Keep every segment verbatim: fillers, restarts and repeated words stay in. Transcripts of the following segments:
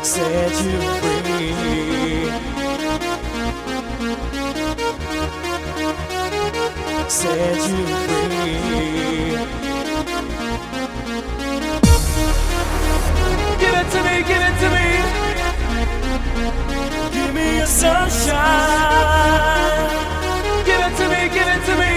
set you free, set you free. Give it to me, give it to me. Give me your sunshine. Give it to me, give it to me.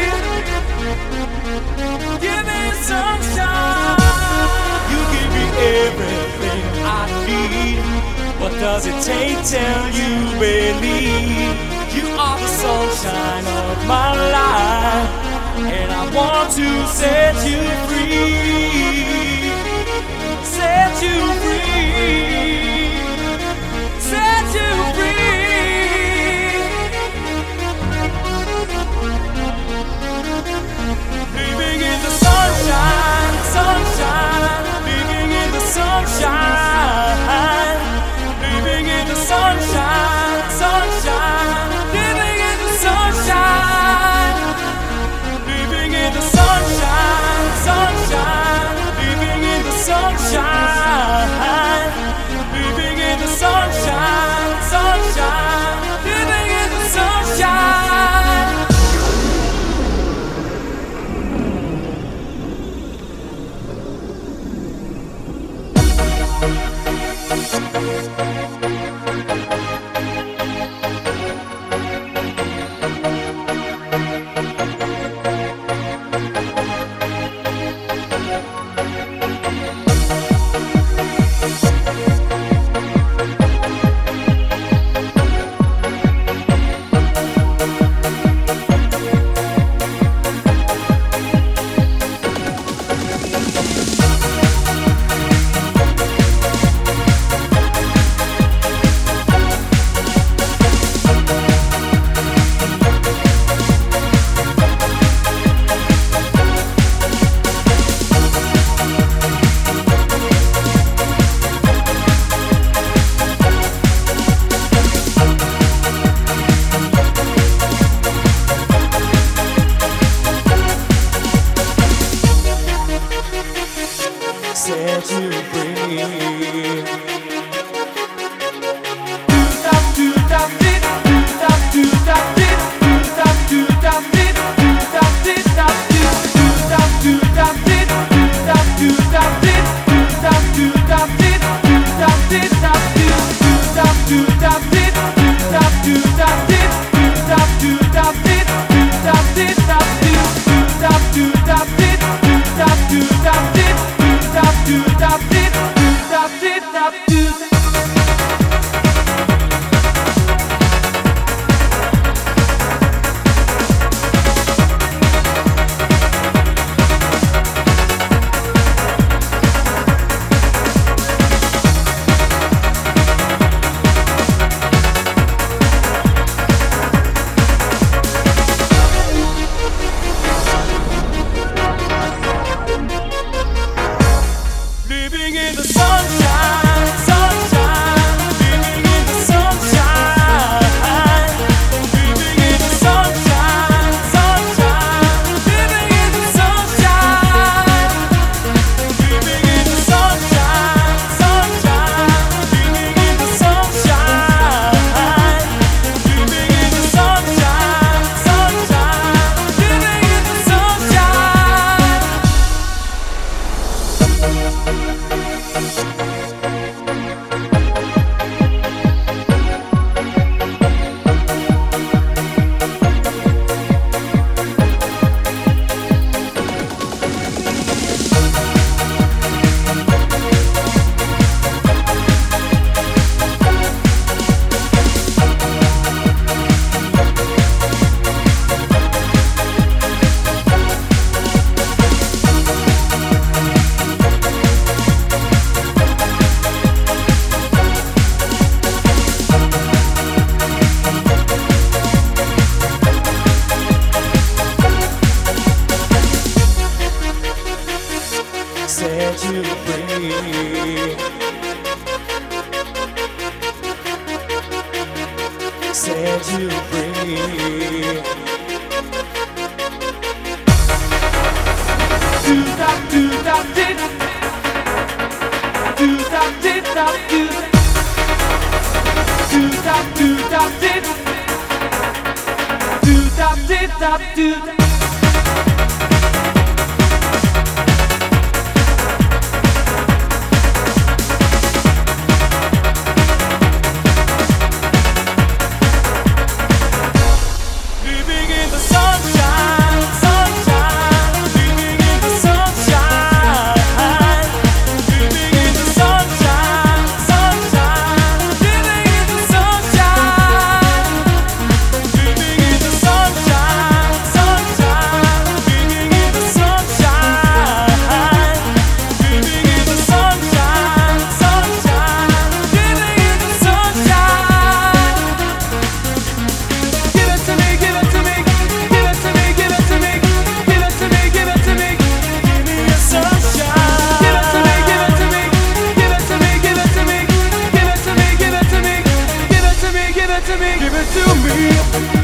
Give me your sunshine. You give me everything I need. What does it take till you believe? You are the sunshine of my life, and I want to set you free, set you free, set you free. Living in the sunshine, sunshine, living in the sunshine, living in the sunshine, sunshine, living in the sunshine, living in the sunshine, sunshine, living in the sunshine. do da did da do. Give it to me.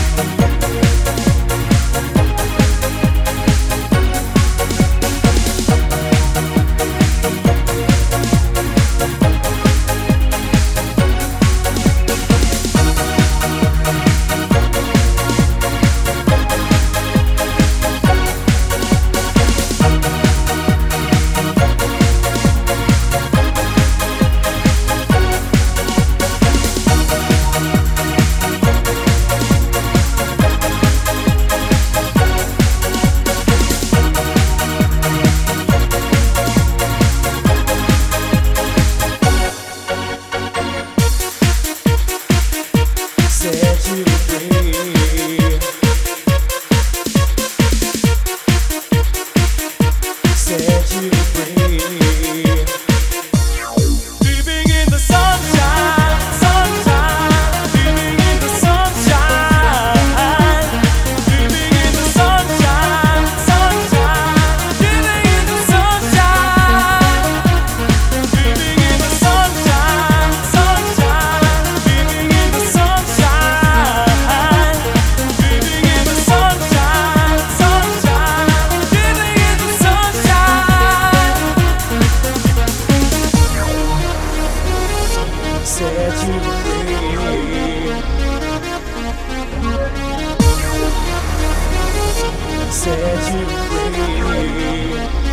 Set you free. Set you free. Living in the sunshine, sunshine. Living in the sunshine. Living in the sunshine, sunshine. Living in the sunshine. Living in the sunshine, sunshine. Living in the sunshine. Living in the sunshine, sunshine. Living in the sunshine. Set you free. Set you free.